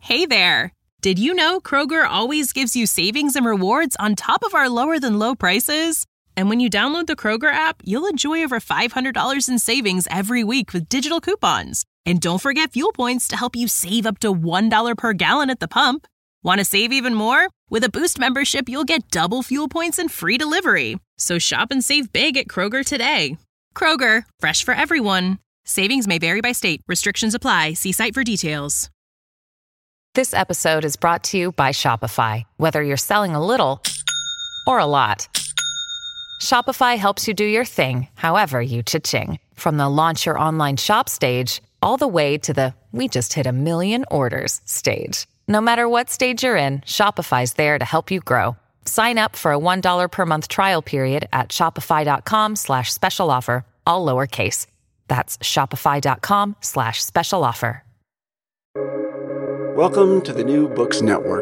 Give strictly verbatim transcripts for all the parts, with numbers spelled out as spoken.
Hey there! Did you know Kroger always gives you savings and rewards on top of our lower-than-low prices? And when you download the Kroger app, you'll enjoy over five hundred dollars in savings every week with digital coupons. And don't forget fuel points to help you save up to one dollar per gallon at the pump. Want to save even more? With a Boost membership, you'll get double fuel points and free delivery. So shop and save big at Kroger today. Kroger, fresh for everyone. Savings may vary by state. Restrictions apply. See site for details. This episode is brought to you by Shopify. Whether you're selling a little or a lot, Shopify helps you do your thing, however you cha-ching. From the launch your online shop stage, all the way to the we just hit a million orders stage. No matter what stage you're in, Shopify's there to help you grow. Sign up for a one dollar per month trial period at shopify.com slash special offer, all lowercase. That's shopify.com slash special offer. Welcome to the New Books Network.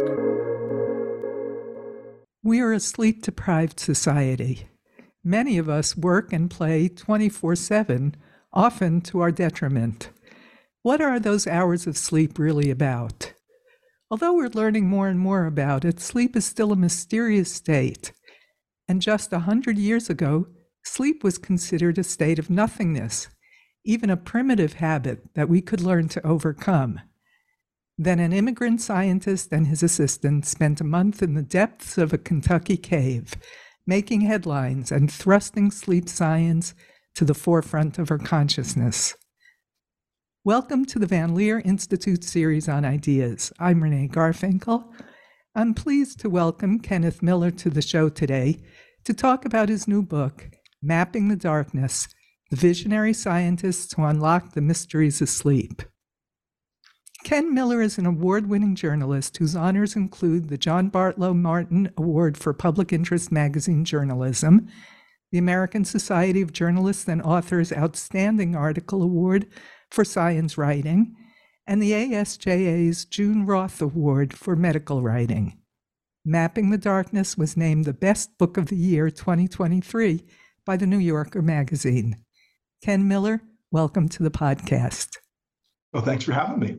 We are a sleep-deprived society. Many of us work and play twenty-four seven, often to our detriment. What are those hours of sleep really about? Although we're learning more and more about it, sleep is still a mysterious state. And just a hundred years ago, sleep was considered a state of nothingness, even a primitive habit that we could learn to overcome. Then an immigrant scientist and his assistant spent a month in the depths of a Kentucky cave, making headlines and thrusting sleep science to the forefront of our consciousness. Welcome to the Van Leer Institute series on ideas. I'm Renee Garfinkel. I'm pleased to welcome Kenneth Miller to the show today to talk about his new book, Mapping the Darkness, The Visionary Scientists Who Unlock the Mysteries of Sleep. Ken Miller is an award-winning journalist whose honors include the John Bartlow Martin Award for Public Interest Magazine Journalism, the American Society of Journalists and Authors Outstanding Article Award for Science Writing, and the A S J A's June Roth Award for Medical Writing. Mapping the Darkness was named the Best Book of the Year twenty twenty-three by the New Yorker magazine. Ken Miller, welcome to the podcast. Well, thanks for having me.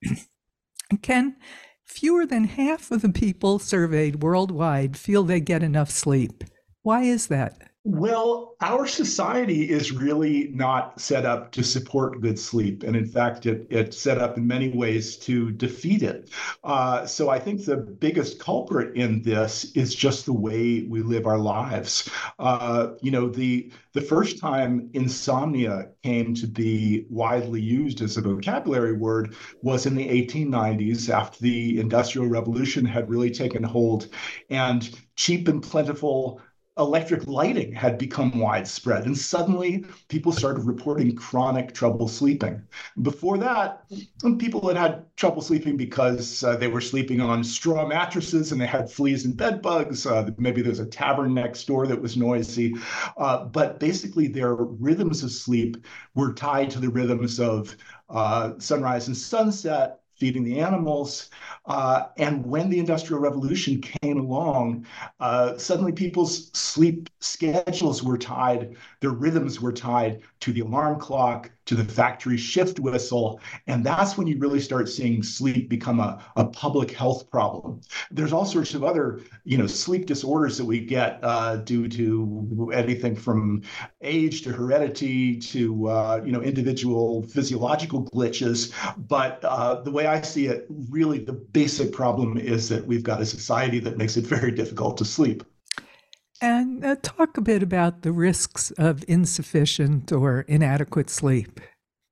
Ken, fewer than half of the people surveyed worldwide feel they get enough sleep. Why is that? Well, our society is really not set up to support good sleep. And in fact, it, it's set up in many ways to defeat it. Uh, so I think the biggest culprit in this is just the way we live our lives. Uh, you know, the the first time insomnia came to be widely used as a vocabulary word was in the eighteen nineties, after the Industrial Revolution had really taken hold, and cheap and plentiful electric lighting had become widespread, and suddenly people started reporting chronic trouble sleeping. Before that, people had had trouble sleeping because uh, they were sleeping on straw mattresses and they had fleas and bed bugs. Uh, maybe there's a tavern next door that was noisy. Uh, but basically, their rhythms of sleep were tied to the rhythms of uh, sunrise and sunset, feeding the animals. Uh, and when the Industrial Revolution came along, uh, suddenly people's sleep schedules were tied, their rhythms were tied to the alarm clock, to the factory shift whistle. And that's when you really start seeing sleep become a, a public health problem. There's all sorts of other, you know, sleep disorders that we get uh, due to anything from age to heredity to, uh, you know, individual physiological glitches. But uh, the way I see it, really the basic problem is that we've got a society that makes it very difficult to sleep. And uh, talk a bit about the risks of insufficient or inadequate sleep.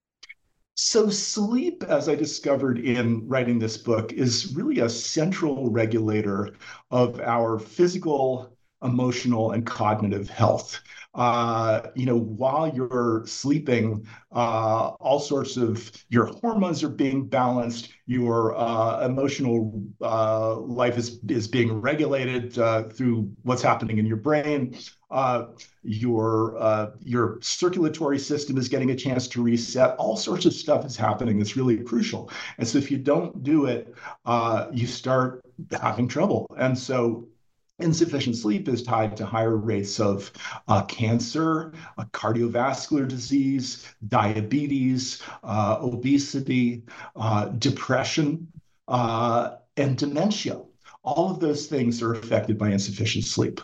So sleep, as I discovered in writing this book, is really a central regulator of our physical, emotional, and cognitive health. Uh, you know, while you're sleeping, uh, all sorts of your hormones are being balanced, your uh, emotional uh, life is, is being regulated uh, through what's happening in your brain. Uh, your uh, your circulatory system is getting a chance to reset. All sorts of stuff is happening that's really crucial. And so if you don't do it, uh, you start having trouble. And so insufficient sleep is tied to higher rates of uh, cancer, uh, cardiovascular disease, diabetes, uh, obesity, uh, depression. uh, and dementia. All of those things are affected by insufficient sleep.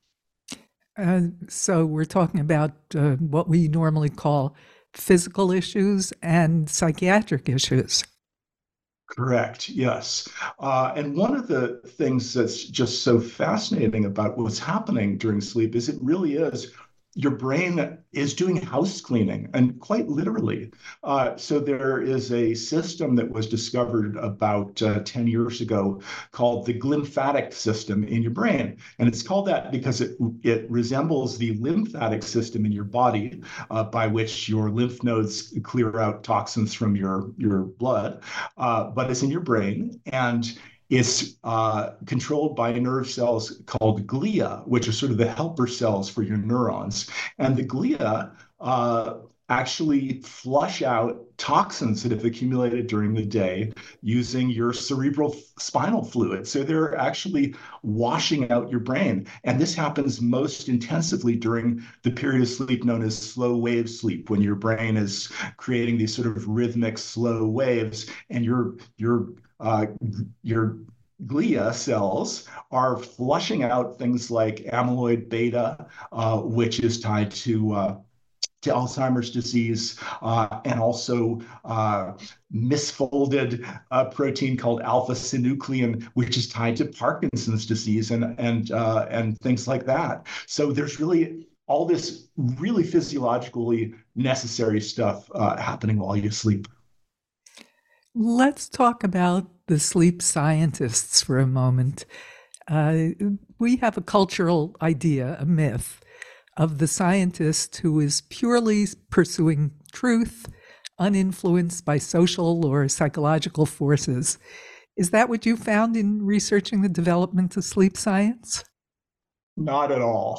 Uh, so we're talking about uh, what we normally call physical issues and psychiatric issues. Correct. Yes. Uh, and one of the things that's just so fascinating about what's happening during sleep is it really is your brain is doing house cleaning, and quite literally. Uh, so there is a system that was discovered about uh, ten years ago called the glymphatic system in your brain. And it's called that because it, it resembles the lymphatic system in your body, uh, by which your lymph nodes clear out toxins from your, your blood. Uh, but it's in your brain. And it's uh, controlled by nerve cells called glia, which are sort of the helper cells for your neurons. And the glia uh, actually flush out toxins that have accumulated during the day using your cerebral spinal fluid. So they're actually washing out your brain. And this happens most intensively during the period of sleep known as slow wave sleep, when your brain is creating these sort of rhythmic slow waves, and your your uh, your glia cells are flushing out things like amyloid beta, uh, which is tied to uh, to Alzheimer's disease, uh, and also uh, misfolded uh, protein called alpha-synuclein, which is tied to Parkinson's disease, and and uh, and things like that. So there's really all this really physiologically necessary stuff uh, happening while you sleep. Let's talk about the sleep scientists for a moment. Uh, we have a cultural idea, a myth, of the scientist who is purely pursuing truth, uninfluenced by social or psychological forces. Is that what you found in researching the development of sleep science? Not at all.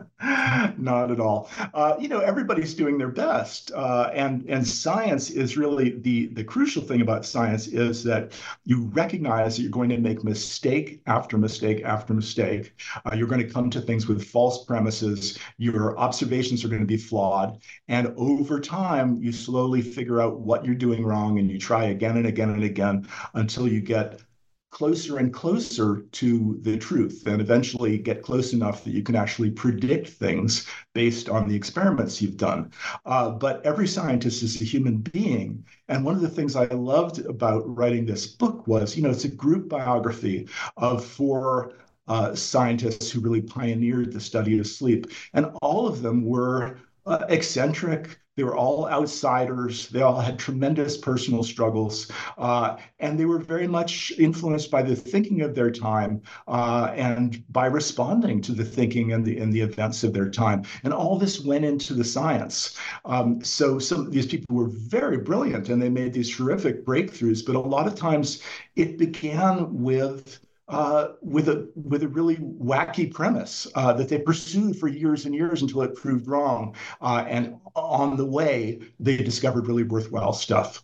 Not at all. Uh, you know, everybody's doing their best, uh, and and science is really the the crucial thing about science is that you recognize that you're going to make mistake after mistake after mistake. Uh, you're going to come to things with false premises. Your observations are going to be flawed, and over time, you slowly figure out what you're doing wrong, and you try again and again and again until you get closer and closer to the truth, and eventually get close enough that you can actually predict things based on the experiments you've done. Uh, but every scientist is a human being. And one of the things I loved about writing this book was, you know, it's a group biography of four uh, scientists who really pioneered the study of sleep. And all of them were uh, eccentric. They were all outsiders. They all had tremendous personal struggles, uh, and they were very much influenced by the thinking of their time, uh, and by responding to the thinking and the and the events of their time. And all this went into the science. Um, so some of these people were very brilliant, and they made these terrific breakthroughs. But a lot of times, it began with Uh, with a with a really wacky premise uh, that they pursued for years and years until it proved wrong. Uh, and on the way, they discovered really worthwhile stuff.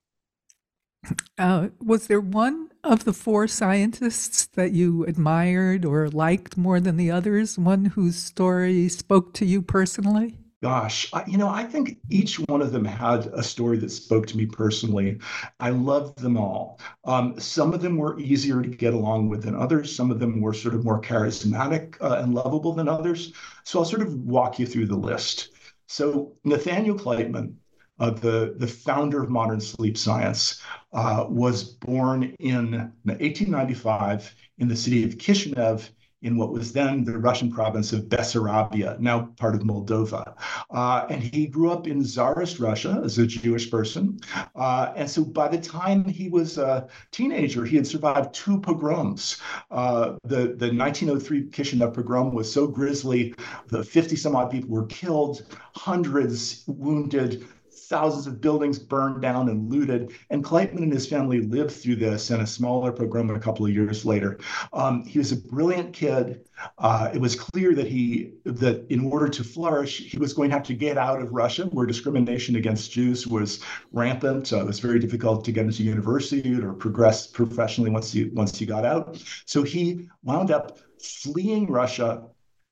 Uh, was there one of the four scientists that you admired or liked more than the others? One whose story spoke to you personally? Gosh, I, you know, I think each one of them had a story that spoke to me personally. I loved them all. Um, some of them were easier to get along with than others. Some of them were sort of more charismatic uh, and lovable than others. So I'll sort of walk you through the list. So Nathaniel Kleitman, uh, the, the founder of modern sleep science, uh, was born in eighteen ninety-five in the city of Kishinev, in what was then the Russian province of Bessarabia, now part of Moldova. Uh, and he grew up in Tsarist Russia as a Jewish person. Uh, and so by the time he was a teenager, he had survived two pogroms. Uh, the, the nineteen oh three Kishinev pogrom was so grisly, the fifty some odd people were killed, hundreds wounded, thousands of buildings burned down and looted. And Kleitman and his family lived through this in a smaller pogrom a couple of years later. Um, he was a brilliant kid. Uh, it was clear that he that in order to flourish, he was going to have to get out of Russia, where discrimination against Jews was rampant. Uh, it was very difficult to get into university or progress professionally once you once you got out. So he wound up fleeing Russia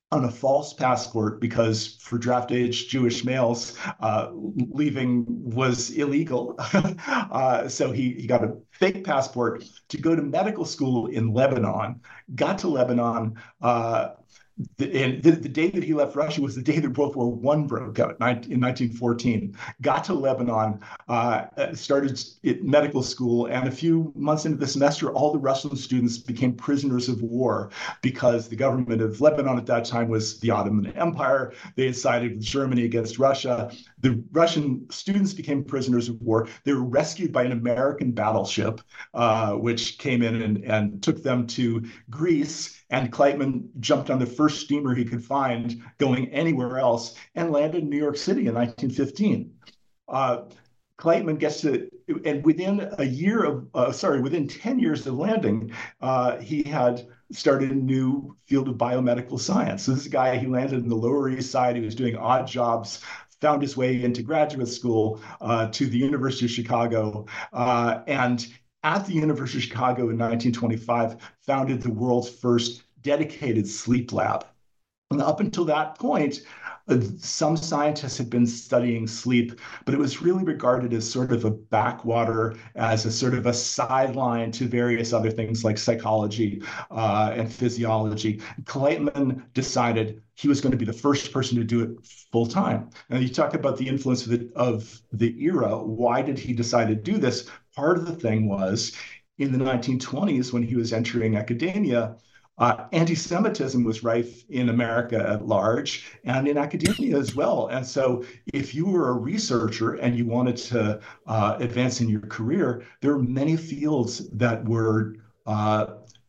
on a false passport because for draft age Jewish males, uh, leaving was illegal. uh, so he, he got a fake passport to go to medical school in Lebanon, got to Lebanon. Uh, the, and the, the day that he left Russia was the day that World War One broke out in nineteen fourteen. Got to Lebanon, uh, started medical school, and a few months into the semester, all the Russian students became prisoners of war because the government of Lebanon at that time was the Ottoman Empire. They had sided with Germany against Russia. The Russian students became prisoners of war. They were rescued by an American battleship, uh, which came in and, and took them to Greece. And Kleitman jumped on the first steamer he could find going anywhere else and landed in New York City in nineteen fifteen. Uh, Kleitman gets to, and within a year of, uh, sorry, within ten years of landing, uh, he had started a new field of biomedical science. So this is a guy, he landed in the Lower East Side. He was doing odd jobs, found his way into graduate school uh, to the University of Chicago. Uh, and at the University of Chicago in nineteen twenty-five, founded the world's first dedicated sleep lab. And up until that point, uh, some scientists had been studying sleep, but it was really regarded as sort of a backwater, as a sort of a sideline to various other things like psychology uh, and physiology. Kleitman decided he was going to be the first person to do it full time. And you talk about the influence of the, of the era. Why did he decide to do this? Part of the thing was in the nineteen twenties, when he was entering academia, uh, anti-Semitism was rife in America at large and in academia as well. And so if you were a researcher and you wanted to uh, advance in your career, there were many fields that were uh,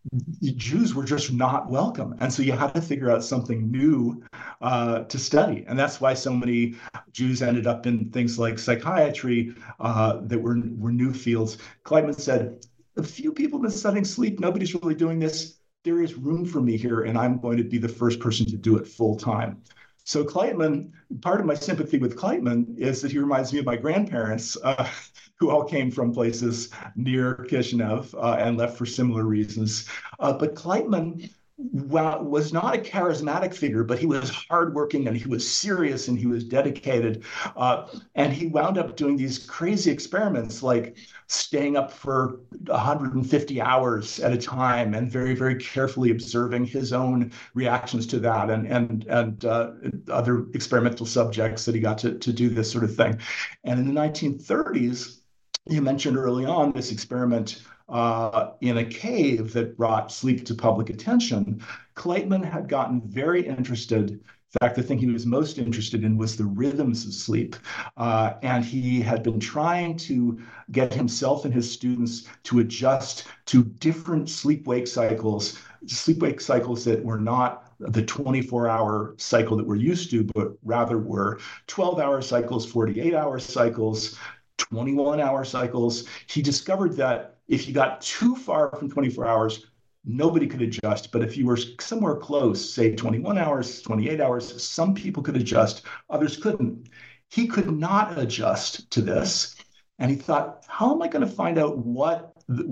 Jews were just not welcome. And so you had to figure out something new uh, to study. And that's why so many Jews ended up in things like psychiatry uh, that were, were new fields. Kleitman said, a few people have been studying sleep. Nobody's really doing this. There is room for me here, and I'm going to be the first person to do it full time. So Kleitman, part of my sympathy with Kleitman is that he reminds me of my grandparents, uh, who all came from places near Kishinev uh, and left for similar reasons. Uh, but Kleitman well, was not a charismatic figure, but he was hardworking and he was serious and he was dedicated. Uh, and he wound up doing these crazy experiments like staying up for one hundred fifty hours at a time and very, very carefully observing his own reactions to that and, and, and uh, other experimental subjects that he got to, to do this sort of thing. And in the nineteen thirties, you mentioned early on this experiment uh, in a cave that brought sleep to public attention. Kleitman had gotten very interested. In fact, the thing he was most interested in was the rhythms of sleep. Uh, and he had been trying to get himself and his students to adjust to different sleep-wake cycles, sleep-wake cycles that were not the twenty-four hour cycle that we're used to, but rather were twelve hour cycles, forty-eight hour cycles, twenty-one hour cycles. He discovered that if you got too far from twenty-four hours, nobody could adjust. But if you were somewhere close, say twenty-one hours, twenty-eight hours, some people could adjust, others couldn't. He could not adjust to this. And he thought, how am I going to find out what,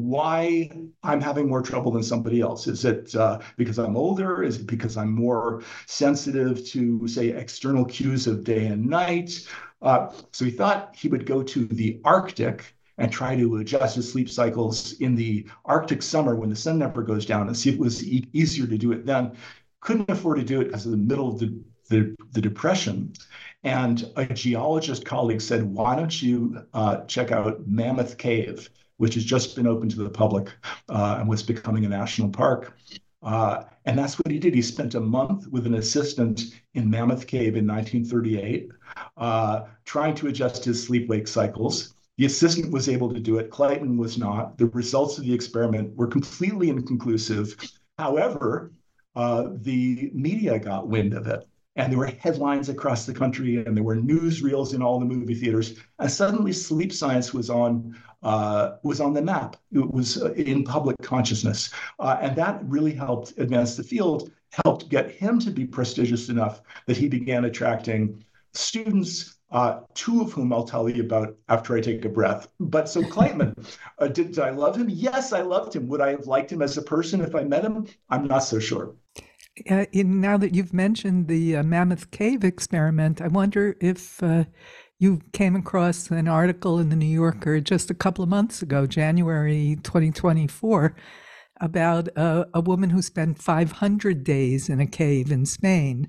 why I'm having more trouble than somebody else? Is it uh, because I'm older? Is it because I'm more sensitive to, say, external cues of day and night? Uh, so he thought he would go to the Arctic and try to adjust his sleep cycles in the Arctic summer when the sun never goes down and see if it was e- easier to do it then. Couldn't afford to do it because of the middle of the, the, the Depression. And a geologist colleague said, why don't you uh, check out Mammoth Cave, which has just been open to the public uh, and was becoming a national park. Uh, and that's what he did. He spent a month with an assistant in Mammoth Cave in nineteen thirty-eight, uh, trying to adjust his sleep-wake cycles. The assistant was able to do it. Kleitman was not. The results of the experiment were completely inconclusive. However, uh, the media got wind of it. And there were headlines across the country, and there were newsreels in all the movie theaters. And suddenly, sleep science was on uh, was on the map. It was uh, in public consciousness, uh, and that really helped advance the field. Helped get him to be prestigious enough that he began attracting students. Uh, two of whom I'll tell you about after I take a breath. But so Kleitman, uh, did, did I love him? Yes, I loved him. Would I have liked him as a person if I met him? I'm not so sure. Uh, in, now that you've mentioned the uh, Mammoth Cave experiment, I wonder if uh, you came across an article in the New Yorker just a couple of months ago, January twenty twenty-four, about a, a woman who spent five hundred days in a cave in Spain.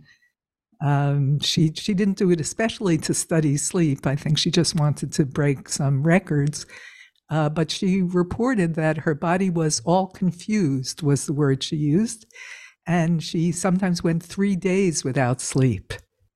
Um, she she didn't do it especially to study sleep. I think she just wanted to break some records. Uh, but she reported that her body was all confused, was the word she used. And she sometimes went three days without sleep.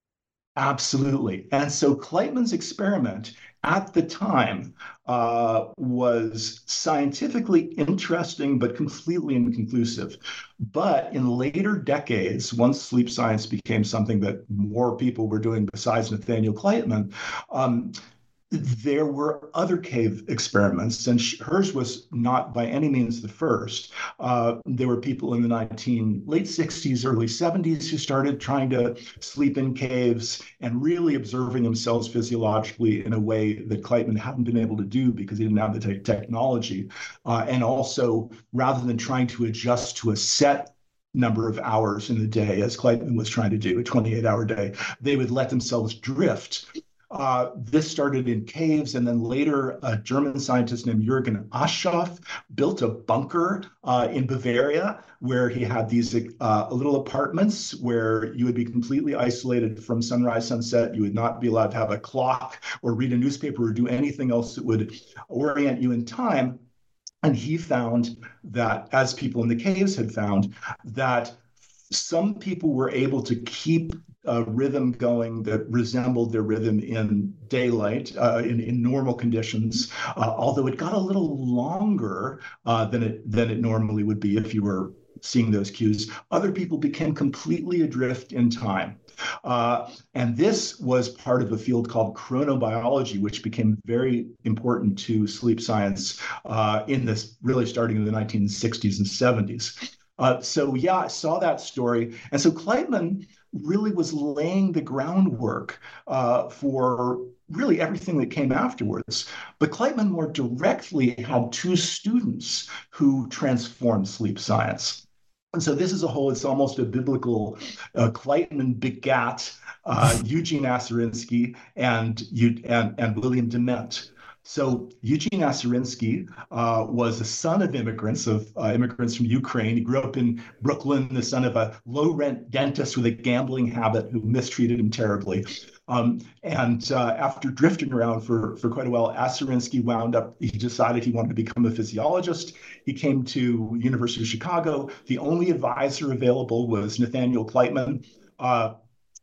Absolutely. And so Kleitman's experiment at the time uh, was scientifically interesting, but completely inconclusive. But in later decades, once sleep science became something that more people were doing besides Nathaniel Kleitman, um, there were other cave experiments, and sh- hers was not by any means the first. Uh, there were people in the nineteen late sixties, early seventies who started trying to sleep in caves and really observing themselves physiologically in a way that Kleitman hadn't been able to do because he didn't have the te- technology. Uh, and also, rather than trying to adjust to a set number of hours in the day, as Kleitman was trying to do, a twenty-eight hour day, they would let themselves drift. Uh, this started in caves, and then later a German scientist named Jürgen Aschoff built a bunker uh, in Bavaria where he had these uh, little apartments where you would be completely isolated from sunrise, sunset. You would not be allowed to have a clock or read a newspaper or do anything else that would orient you in time. And he found that, as people in the caves had found, that some people were able to keep a rhythm going that resembled their rhythm in daylight, uh, in, in normal conditions, uh, although it got a little longer uh, than it than it normally would be if you were seeing those cues. Other people became completely adrift in time. Uh, and this was part of a field called chronobiology, which became very important to sleep science uh, in this, really starting in the nineteen sixties and seventies. Uh, so yeah, I saw that story. And so Kleitman really was laying the groundwork uh, for really everything that came afterwards. But Kleitman more directly had two students who transformed sleep science. And so this is a whole, it's almost a biblical, uh, Kleitman begat uh, Eugene Aserinsky and, and, and William Dement. So Eugene Aserinsky uh, was the son of immigrants, of uh, immigrants from Ukraine. He grew up in Brooklyn, the son of a low-rent dentist with a gambling habit who mistreated him terribly. Um, and uh, after drifting around for, for quite a while, Aserinsky wound up, he decided he wanted to become a physiologist. He came to University of Chicago. The only advisor available was Nathaniel Kleitman. Uh,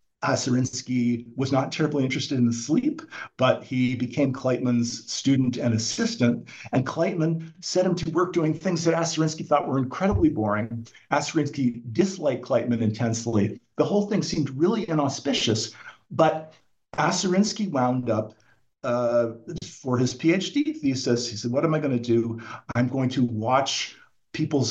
Aserinsky was not terribly interested in sleep, but he became Kleitman's student and assistant. And Kleitman set him to work doing things that Aserinsky thought were incredibly boring. Aserinsky disliked Kleitman intensely. The whole thing seemed really inauspicious, but Aserinsky wound up uh, for his PhD thesis. He said, what am I going to do? I'm going to watch people's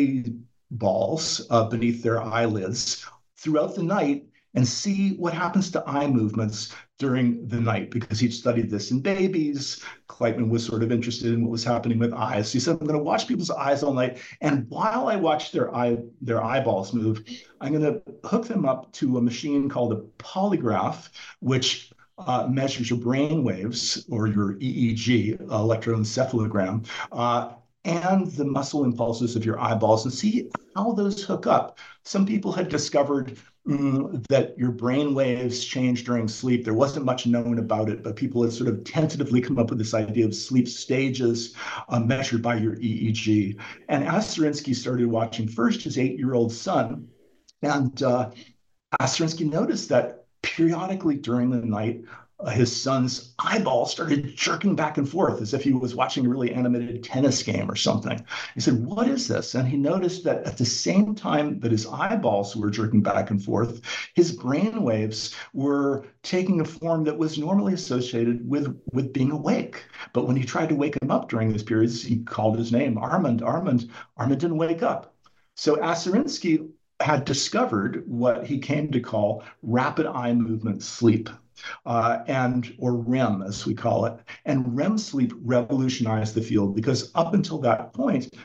eyeballs uh, beneath their eyelids throughout the night and see what happens to eye movements during the night, because he'd studied this in babies. Kleitman was sort of interested in what was happening with eyes. So he said, I'm going to watch people's eyes all night. And while I watch their eye, their eyeballs move, I'm going to hook them up to a machine called a polygraph, which uh, measures your brain waves, or your E E G, electroencephalogram, uh, and the muscle impulses of your eyeballs, and see how those hook up. Some people had discovered Mm, that your brain waves change during sleep. There wasn't much known about it, but people had sort of tentatively come up with this idea of sleep stages uh, measured by your E E G. And Aserinsky started watching first his eight-year-old son, and uh, Aserinsky noticed that periodically during the night, uh, his son's eyeball started jerking back and forth as if he was watching a really animated tennis game or something. He said, what is this? And he noticed that at the same time that his eyeballs were jerking back and forth, his brain waves were taking a form that was normally associated with, with being awake. But when he tried to wake him up during these periods, he called his name, Armand, Armand. Armand didn't wake up. So Aserinsky had discovered what he came to call rapid eye movement sleep. Uh, and or R E M, as we call it. And R E M sleep revolutionized the field, because up until that point,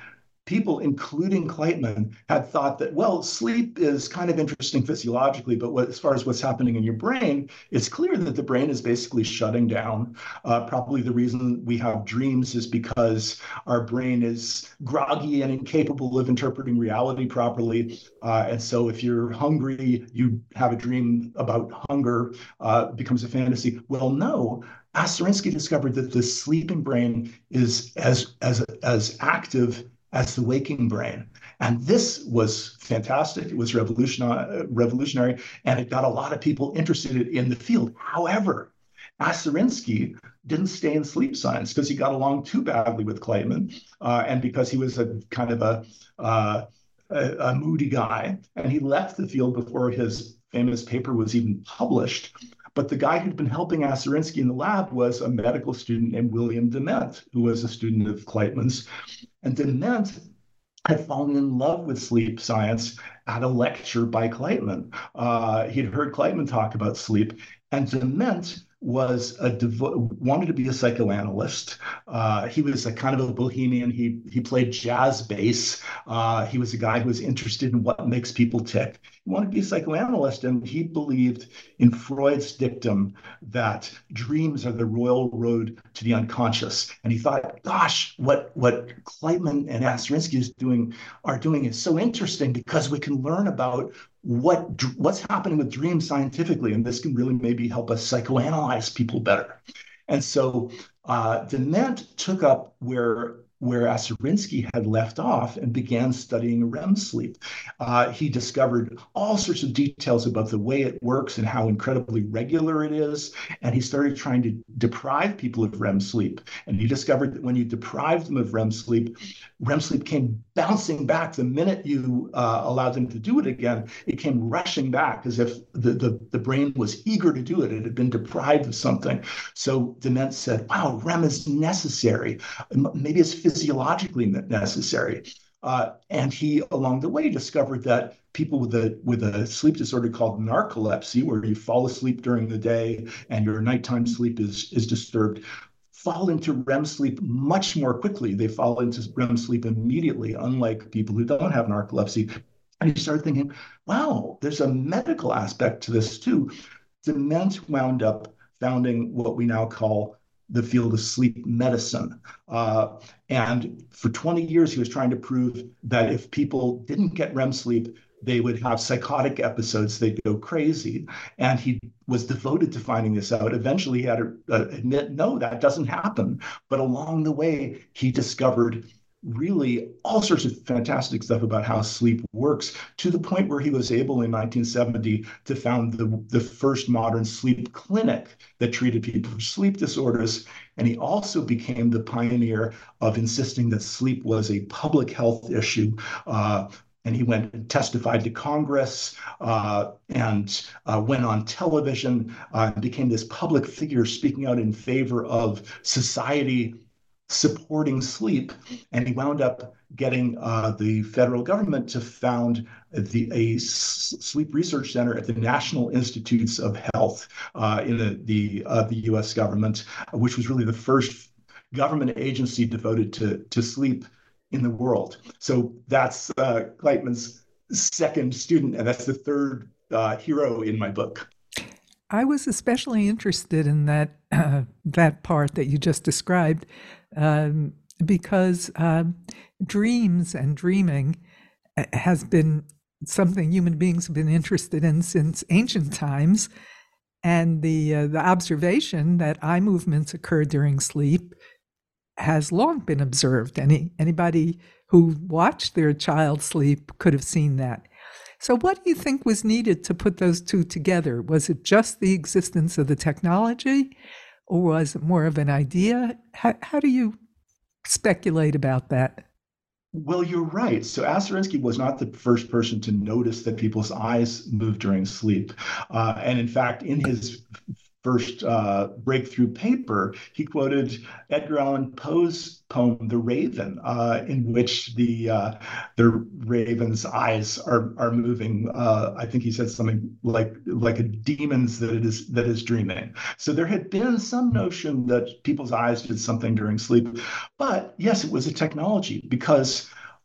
people, including Kleitman, had thought that, well, sleep is kind of interesting physiologically, but what, as far as what's happening in your brain, it's clear that the brain is basically shutting down. Uh, probably the reason we have dreams is because our brain is groggy and incapable of interpreting reality properly. Uh, and so if you're hungry, you have a dream about hunger, uh, becomes a fantasy. Well, no. Oserinsky discovered that the sleeping brain is as, as, as active as the waking brain. And this was fantastic. It was revolutionary, revolutionary, and it got a lot of people interested in the field. However, Oserinsky didn't stay in sleep science because he got along too badly with Kleitman, uh, and because he was a kind of a, uh, a, a moody guy. And he left the field before his famous paper was even published. But the guy who'd been helping Oserinsky in the lab was a medical student named William Dement, who was a student of Kleitman's. And Dement had fallen in love with sleep science at a lecture by Kleitman. Uh, he'd heard Kleitman talk about sleep, and Dement was a devo- wanted to be a psychoanalyst. Uh, he was a kind of a bohemian. He he played jazz bass. Uh, he was a guy who was interested in what makes people tick. He wanted to be a psychoanalyst, and he believed in Freud's dictum that dreams are the royal road to the unconscious. And he thought, gosh, what what Kleitman and Oserinsky is doing are doing is so interesting because we can learn about what what's happening with dreams scientifically, and this can really maybe help us psychoanalyze people better. And so uh, Dement took up where where Oserinsky had left off and began studying R E M sleep. Uh, he discovered all sorts of details about the way it works and how incredibly regular it is. And he started trying to deprive people of R E M sleep. And he discovered that when you deprived them of R E M sleep, R E M sleep came bouncing back the minute you uh, allowed them to do it again. It came rushing back as if the, the, the brain was eager to do it. It had been deprived of something. So Dement said, wow, R E M is necessary. Maybe it's physiologically necessary. Uh, and he, along the way, discovered that people with a with a sleep disorder called narcolepsy, where you fall asleep during the day and your nighttime sleep is, is disturbed, fall into R E M sleep much more quickly. They fall into R E M sleep immediately, unlike people who don't have narcolepsy. And he started thinking, wow, there's a medical aspect to this too. Dement wound up founding what we now call the field of sleep medicine. Uh, and for twenty years, he was trying to prove that if people didn't get R E M sleep, they would have psychotic episodes, they'd go crazy. And he was devoted to finding this out. Eventually, he had to uh, admit, no, that doesn't happen. But along the way, he discovered really all sorts of fantastic stuff about how sleep works, to the point where he was able in nineteen seventy to found the, the first modern sleep clinic that treated people for sleep disorders. And he also became the pioneer of insisting that sleep was a public health issue. Uh, and he went and testified to Congress uh, and uh, went on television, uh, and became this public figure speaking out in favor of society supporting sleep. And he wound up getting uh, the federal government to found the, a s- sleep research center at the National Institutes of Health uh, in the, the, uh, the U S government, which was really the first government agency devoted to, to sleep in the world. So that's uh, Kleitman's second student, and that's the third uh, hero in my book. I was especially interested in that uh, that part that you just described, um, because um, dreams and dreaming has been something human beings have been interested in since ancient times, and the uh, the observation that eye movements occur during sleep has long been observed. Any anybody who watched their child sleep could have seen that. So what do you think was needed to put those two together? Was it just the existence of the technology, or was it more of an idea? How, how do you speculate about that? Well, you're right. So Oserinsky was not the first person to notice that people's eyes move during sleep. Uh, and in fact, in his first uh, breakthrough paper, he quoted Edgar Allan Poe's poem, The Raven, uh, in which the uh, the raven's eyes are are moving. Uh, I think he said something like like a demon's that it is that is dreaming. So there had been some notion that people's eyes did something during sleep. But yes, it was a technology, because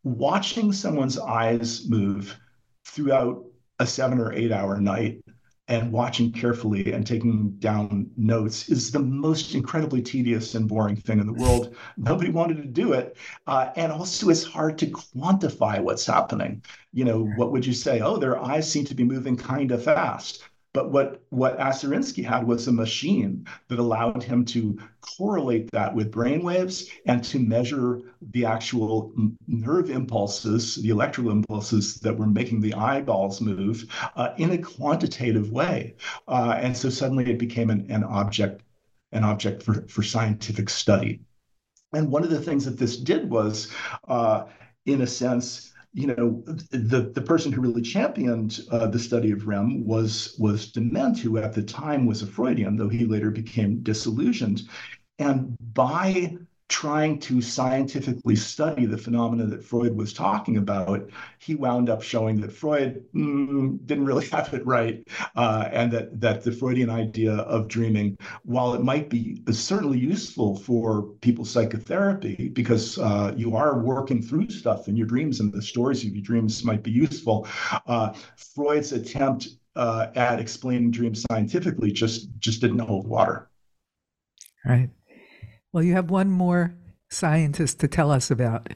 watching someone's eyes move throughout a seven or eight hour night and watching carefully and taking down notes is the most incredibly tedious and boring thing in the world. Nobody wanted to do it. Uh, and also, it's hard to quantify what's happening. You know, what would you say? Oh, their eyes seem to be moving kind of fast. But what, what Aserinsky had was a machine that allowed him to correlate that with brainwaves and to measure the actual nerve impulses, the electrical impulses that were making the eyeballs move uh, in a quantitative way. Uh, and so suddenly it became an, an object, an object for, for scientific study. And one of the things that this did was, uh, in a sense, you know, the, the person who really championed uh, the study of R E M was, was Dement, who at the time was a Freudian, though he later became disillusioned. And by trying to scientifically study the phenomena that Freud was talking about, he wound up showing that Freud mm, didn't really have it right, uh, and that, that the Freudian idea of dreaming, while it might be certainly useful for people's psychotherapy, because uh, you are working through stuff in your dreams and the stories of your dreams might be useful, uh, Freud's attempt uh, at explaining dreams scientifically just, just didn't hold water. Right. Well, you have one more scientist to tell us about.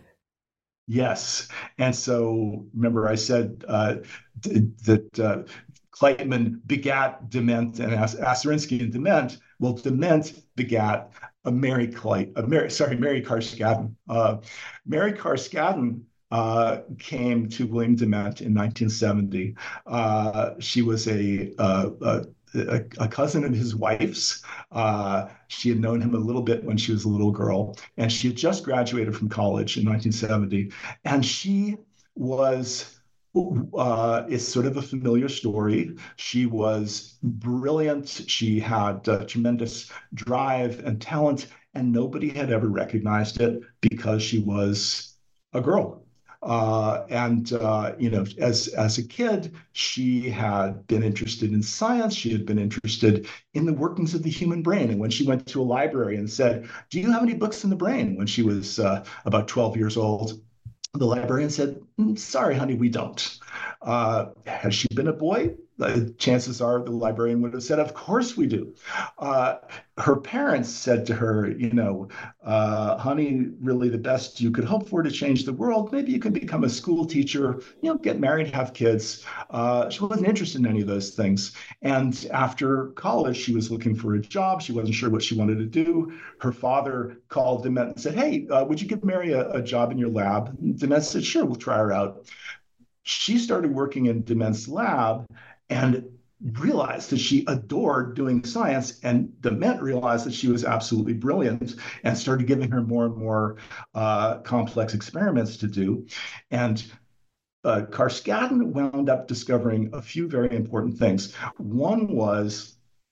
Yes. And so remember I said uh, that uh, Kleitman begat Dement and As- Aserinsky and Dement. Well, Dement begat a Mary Kleit, a Mary, sorry, Mary Carskadden. Uh, Mary Carskadden uh, came to William Dement in nineteen seventy. Uh, she was a, uh, a A, a cousin of his wife's. Uh, she had known him a little bit when she was a little girl, and she had just graduated from college in nineteen seventy. And she was, uh, it's sort of a familiar story. She was brilliant. She had uh, tremendous drive and talent, and nobody had ever recognized it because she was a girl. Uh, and, uh, you know, as, as a kid, she had been interested in science. She had been interested in the workings of the human brain. And when she went to a library and said, do you have any books in the brain? When she was uh, about twelve years old, the librarian said, sorry, honey, we don't. Uh, has she been a boy? Uh, chances are the librarian would have said, of course we do. Uh, her parents said to her, you know, uh, honey, really the best you could hope for to change the world, maybe you could become a school teacher, you know, get married, have kids. Uh, she wasn't interested in any of those things. And after college, she was looking for a job. She wasn't sure what she wanted to do. Her father called Dement and said, hey, uh, would you give Mary a, a job in your lab? And Dement said, sure, we'll try her out. She started working in Dement's lab and realized that she adored doing science, and Dement realized that she was absolutely brilliant and started giving her more and more uh, complex experiments to do. And uh, Carskadden wound up discovering a few very important things. One was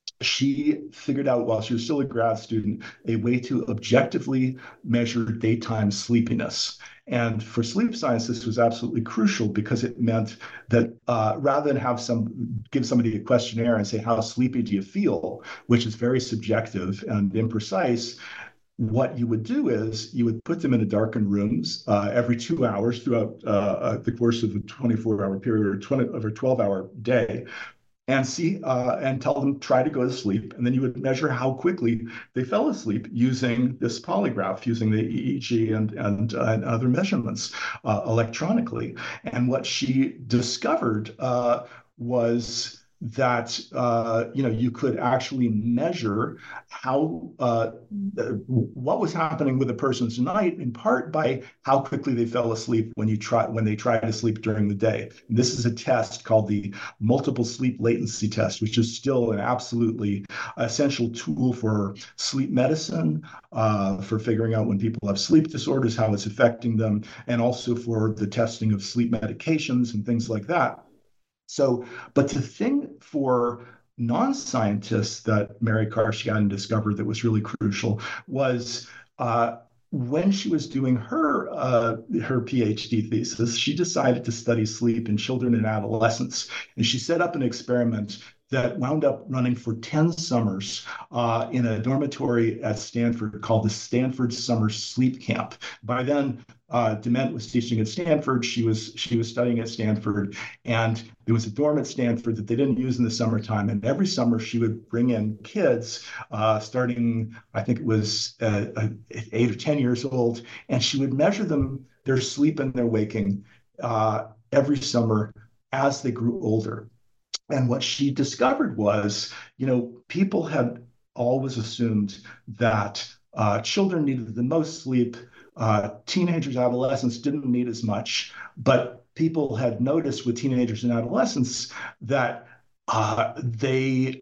she figured out while she was still a grad student a way to objectively measure daytime sleepiness. And for sleep science, this was absolutely crucial because it meant that uh, rather than have some give somebody a questionnaire and say, how sleepy do you feel, which is very subjective and imprecise, what you would do is you would put them in a darkened rooms uh, every two hours throughout uh, the course of a twenty-four hour period or twenty or twelve hour day, and see uh, and tell them try to go to sleep, and then you would measure how quickly they fell asleep using this polygraph, using the E E G and and, uh, and other measurements uh, electronically. And what she discovered uh, was that uh, you know you could actually measure how uh, what was happening with a person's night in part by how quickly they fell asleep when you try when they tried to sleep during the day. And this is a test called the multiple sleep latency test, which is still an absolutely essential tool for sleep medicine, uh, for figuring out when people have sleep disorders, how it's affecting them, and also for the testing of sleep medications and things like that. So, but the thing for non-scientists that Mary Carskadden discovered that was really crucial was uh, when she was doing her uh, her PhD thesis, she decided to study sleep in children and adolescents. And she set up an experiment that wound up running for ten summers uh, in a dormitory at Stanford called the Stanford Summer Sleep Camp. By then, uh, Dement was teaching at Stanford. She was she was studying at Stanford, and there was a dorm at Stanford that they didn't use in the summertime. And every summer, she would bring in kids, uh, starting I think it was uh, uh, eight or ten years old, and she would measure them, their sleep and their waking, uh, every summer as they grew older. And what she discovered was, you know, people had always assumed that uh, children needed the most sleep. Uh, teenagers, adolescents didn't need as much, but people had noticed with teenagers and adolescents that uh, they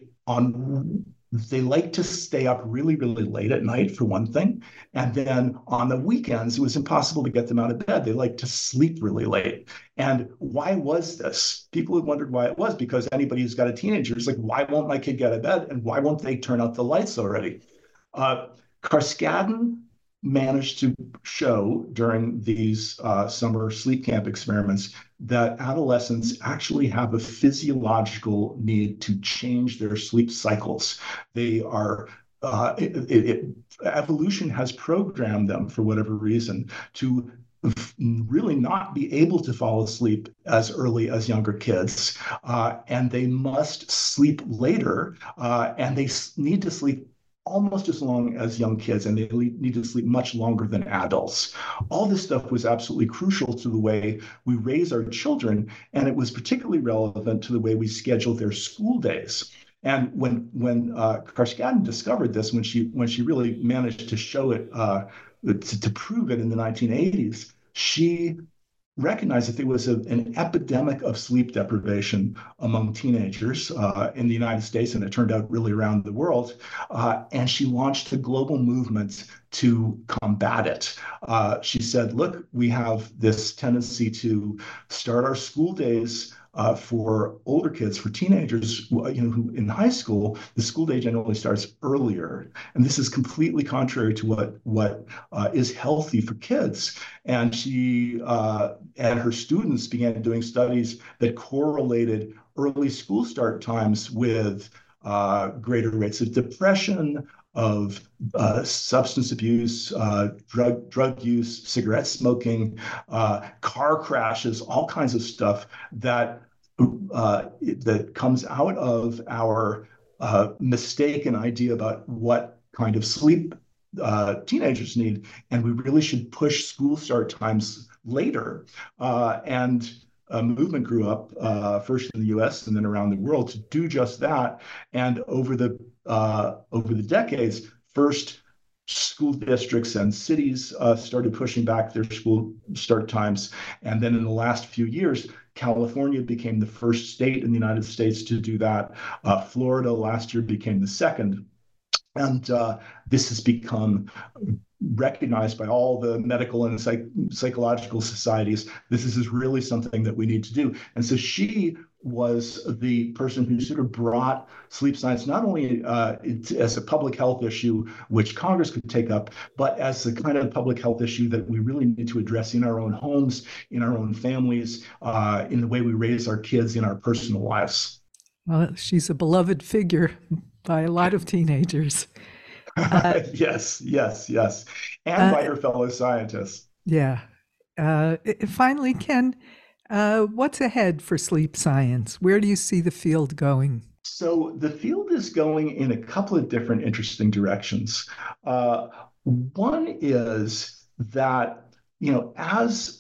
on they like to stay up really, really late at night, for one thing. And then on the weekends, it was impossible to get them out of bed. They like to sleep really late. And why was this? People had wondered why it was, because anybody who's got a teenager is like, why won't my kid get out of bed? And why won't they turn out the lights already? Uh, Carskadden managed to show during these uh, summer sleep camp experiments that adolescents actually have a physiological need to change their sleep cycles. They are, uh, it, it, it, evolution has programmed them for whatever reason to really not be able to fall asleep as early as younger kids. Uh, and they must sleep later, uh, and they need to sleep almost as long as young kids, and they need to sleep much longer than adults. All this stuff was absolutely crucial to the way we raise our children, and it was particularly relevant to the way we schedule their school days. And when when uh, Carskadden discovered this, when she when she really managed to show it, uh, to, to prove it in the nineteen eighties, she recognized that there was a, an epidemic of sleep deprivation among teenagers uh, in the United States, and it turned out really around the world. Uh, and she launched a global movement to combat it. Uh, she said, look, we have this tendency to start our school days Uh, for older kids, for teenagers, you know, who in high school, the school day generally starts earlier, and this is completely contrary to what what uh, is healthy for kids. And she uh, and her students began doing studies that correlated early school start times with uh, greater rates of depression, of uh, substance abuse, uh, drug drug use, cigarette smoking, uh, car crashes, all kinds of stuff that uh, that comes out of our uh, mistaken idea about what kind of sleep uh, teenagers need, and we really should push school start times later. Uh, and a movement grew up uh, first in the U S and then around the world to do just that. And over the uh, over the decades, first school districts and cities uh, started pushing back their school start times. And then in the last few years, California became the first state in the United States to do that. Uh, Florida last year became the second. And uh, this has become recognized by all the medical and psych- psychological societies. This is really something that we need to do. And so she was the person who sort of brought sleep science not only uh, as a public health issue, which Congress could take up, but as the kind of public health issue that we really need to address in our own homes, in our own families, uh, in the way we raise our kids, in our personal lives. Well, she's a beloved figure by a lot of teenagers. Uh, yes, yes, yes. And uh, by her fellow scientists. Yeah. Uh, finally, Ken, uh, what's ahead for sleep science? Where do you see the field going? So the field is going in a couple of different interesting directions. Uh, one is that, you know, as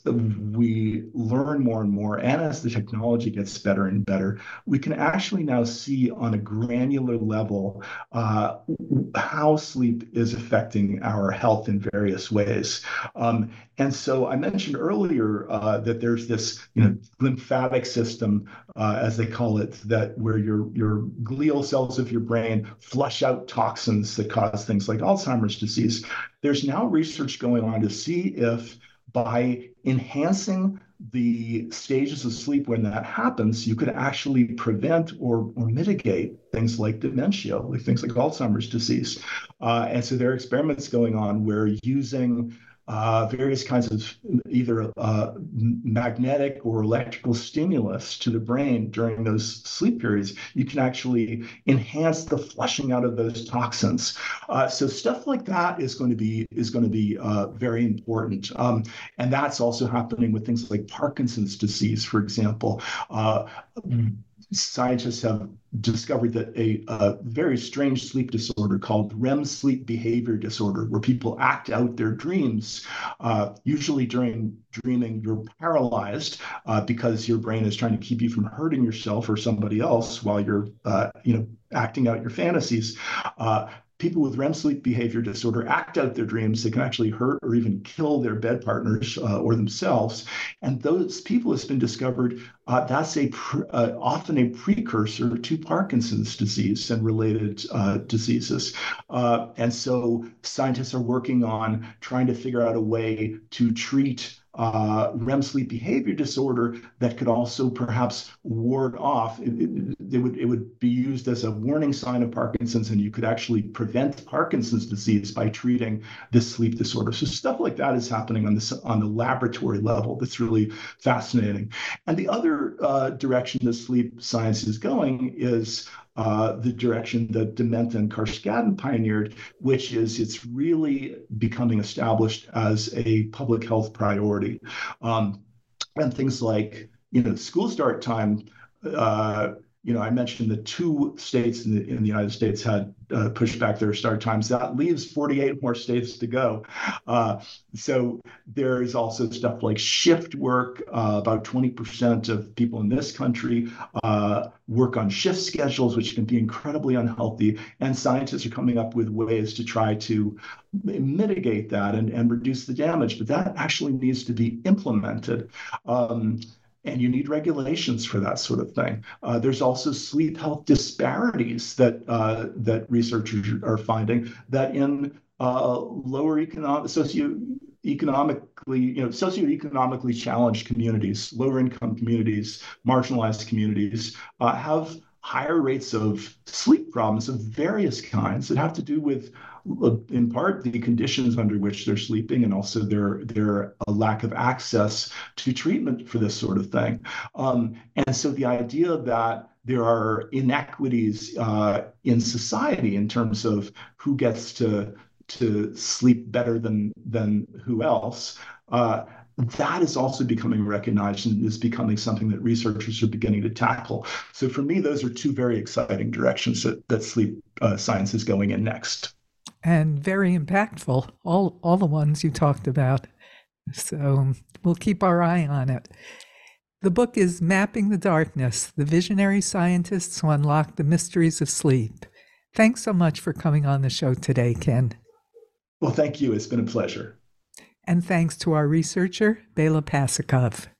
we learn more and more, and as the technology gets better and better, we can actually now see on a granular level uh, how sleep is affecting our health in various ways. Um, and so I mentioned earlier uh, that there's this, you know, lymphatic system, uh, as they call it, that where your your glial cells of your brain flush out toxins that cause things like Alzheimer's disease. There's now research going on to see if by enhancing the stages of sleep when that happens, you could actually prevent or, or mitigate things like dementia, like things like Alzheimer's disease. Uh, and so there are experiments going on where using uh, various kinds of either uh, magnetic or electrical stimulus to the brain during those sleep periods, you can actually enhance the flushing out of those toxins. Uh, so stuff like that is going to be is going to be uh, very important, um, and that's also happening with things like Parkinson's disease, for example. Uh, Scientists have discovered that a, a very strange sleep disorder called R E M sleep behavior disorder, where people act out their dreams. Uh, usually during dreaming, you're paralyzed uh, because your brain is trying to keep you from hurting yourself or somebody else while you're, uh, you know, acting out your fantasies. Uh, People with R E M sleep behavior disorder act out their dreams. They can actually hurt or even kill their bed partners uh, or themselves. And those people, it's been discovered, uh, that's a pre- uh, often a precursor to Parkinson's disease and related uh, diseases. Uh, and so scientists are working on trying to figure out a way to treat Uh, R E M sleep behavior disorder that could also perhaps ward off. It, it, it would it would be used as a warning sign of Parkinson's, and you could actually prevent Parkinson's disease by treating this sleep disorder. So stuff like that is happening on this on the laboratory level. That's really fascinating. And the other uh, direction that sleep science is going is Uh, the direction that Dementa and Karskaden pioneered, which is it's really becoming established as a public health priority. Um, and things like, you know, school start time, uh, you know, I mentioned the two states in the, in the United States had uh, pushed back their start times. That leaves forty-eight more states to go. Uh, so there is also stuff like shift work. Uh, about twenty percent of people in this country uh, work on shift schedules, which can be incredibly unhealthy. And scientists are coming up with ways to try to mitigate that and, and reduce the damage. But that actually needs to be implemented. Um, And you need regulations for that sort of thing. Uh, there's also sleep health disparities that uh, that researchers are finding that in uh, lower economic, socioeconomically, you know, socioeconomically challenged communities, lower income communities, marginalized communities uh, have higher rates of sleep problems of various kinds that have to do with, in part, the conditions under which they're sleeping and also their their lack of access to treatment for this sort of thing. Um, and so the idea that there are inequities uh, in society in terms of who gets to to sleep better than than who else, uh, that is also becoming recognized and is becoming something that researchers are beginning to tackle. So for me, those are two very exciting directions that, that sleep uh, science is going in next. And very impactful, all, all the ones you talked about. So we'll keep our eye on it. The book is Mapping the Darkness, the Visionary Scientists Who Unlock the Mysteries of Sleep. Thanks so much for coming on the show today, Ken. Well, thank you. It's been a pleasure. And thanks to our researcher, Bela Pasikov.